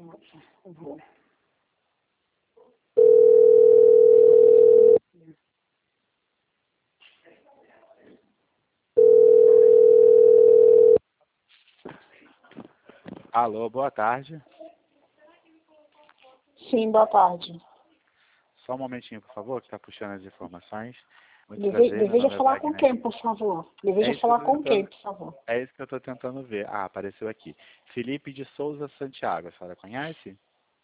Eu vou. Alô, boa tarde. Sim, boa tarde. Só um momentinho, por favor, que está puxando as informações. Muito prazer, meu Deseja nome é falar com Wagner. quem, por favor? É Deseja isso que eu falar tô com quem, tentando, por favor? é isso que eu estou tentando ver. Ah, apareceu aqui. Felipe de Souza Santiago, a senhora conhece?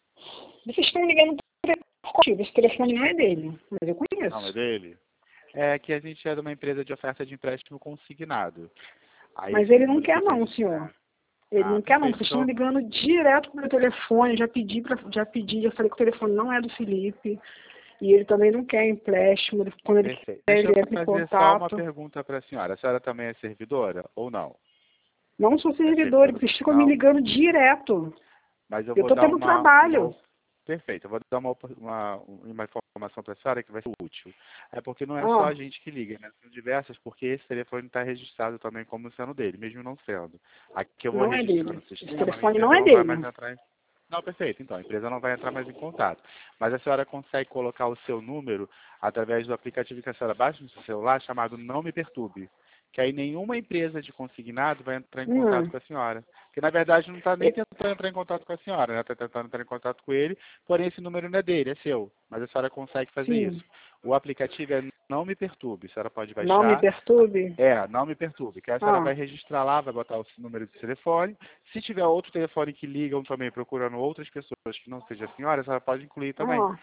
Vocês estão ligando por motivo. Esse telefone não é dele, mas eu Não, é conheço. dele? É que a gente é de uma empresa de oferta de empréstimo consignado. Aí Mas esse ele não número quer foi não, registrado. senhor. Ele Ah, não quer não. perfeito. Vocês estão Então, ligando direto pro meu telefone. Já falei que o telefone não é do Felipe. E ele também não quer empréstimo. Quando ele perfeito. quer, Deixa ele eu entra em fazer só uma contato. pergunta para a senhora. A senhora também é servidora ou não? Não sou É servidor, servidora vocês ficam me profissional? ligando direto. Mas eu Eu vou tô dar tendo trabalho. perfeito, eu vou dar uma informação para a senhora que vai ser útil. É porque não é só Ah, a gente que liga, né? São diversas, porque esse telefone está registrado também como sendo dele, mesmo não sendo. Aqui eu vou não é registrar dele. no Esse sistema, a telefone não empresa é não vai mais dele. entrar em... Não, perfeito, então, a empresa não vai entrar mais em contato. Mas a senhora consegue colocar o seu número através do aplicativo que a senhora baixa no seu celular, chamado Não Me Perturbe. Que aí nenhuma empresa de consignado vai entrar em contato Hum. com a senhora. Que na verdade não está nem tentando entrar em contato com a senhora, né? Está tentando entrar em contato com ele, porém esse número não é dele, é seu. Mas a senhora consegue fazer Sim. isso. O aplicativo é Não Me Perturbe. A senhora pode Não me baixar. perturbe. Não Me Perturbe. Que aí a senhora Ah, vai registrar lá, vai botar o número de telefone. Se tiver outro telefone que ligam também procurando outras pessoas que não seja a senhora pode incluir também. ah,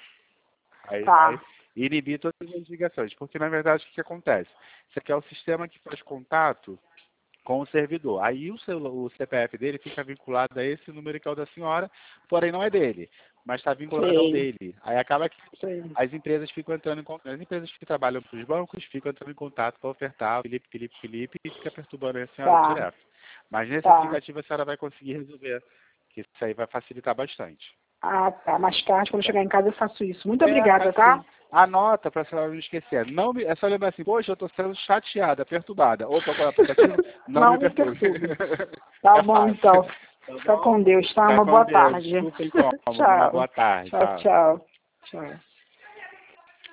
Aí vai tá. inibir todas as ligações. Porque na verdade o que acontece? Isso aqui é o sistema que faz contato com o servidor. Aí o CPF dele fica vinculado a esse número que é o da senhora, porém não é dele, mas está vinculado ao Sei, dele. Aí acaba que sei. as empresas ficam entrando em contato, as empresas que trabalham para os bancos ficam entrando em contato para ofertar Felipe e fica perturbando a senhora Tá, direto. Mas nesse tá. aplicativo a senhora vai conseguir resolver, que isso aí vai facilitar bastante. Ah, tá. Mais tarde, quando eu Tá? chegar em casa, eu faço isso. Muito obrigada, Assim, tá? anota para a senhora não esquecer. Não me, é só lembrar assim, poxa, eu estou sendo chateada, perturbada. Opa, qual é o aplicativo? Não Não me me perturbe. perturbe. Tá É bom, fácil. então. Tá Fica bom? com Deus, tá? Fica Uma com boa Deus. tarde. Desculpa o incômodo. Uma Tchau. boa tarde. Tchau, Tchau. tchau. Tchau.